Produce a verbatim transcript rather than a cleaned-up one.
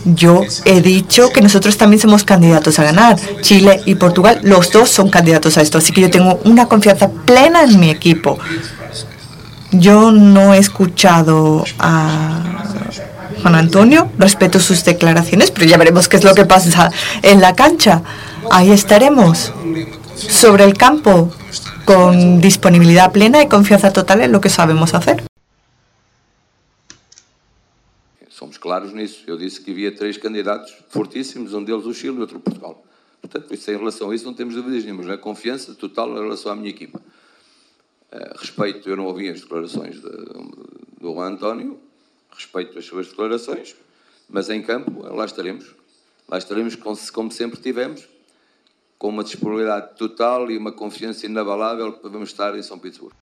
Yo he dicho que nosotros también somos candidatos a ganar. Chile y Portugal, los dos son candidatos a esto. Así que yo tengo una confianza plena en mi equipo. Yo no he escuchado a Juan Antonio, respeto sus declaraciones, pero ya veremos qué es lo que pasa en la cancha. Ahí estaremos, sobre el campo, con disponibilidad plena y confianza total en lo que sabemos hacer. Somos claros nisso. Eu disse que havia três candidatos fortíssimos, um deles o Chile e outro o Portugal. Portanto, isso, em relação a isso não temos dúvidas nenhumas, não é? Confiança total em relação à minha equipa. Uh, respeito, eu não ouvi as declarações de, do Juan António, respeito as suas declarações, mas em campo lá estaremos. Lá estaremos como sempre tivemos, com uma disponibilidade total e uma confiança inabalável que vamos estar em São Petersburgo.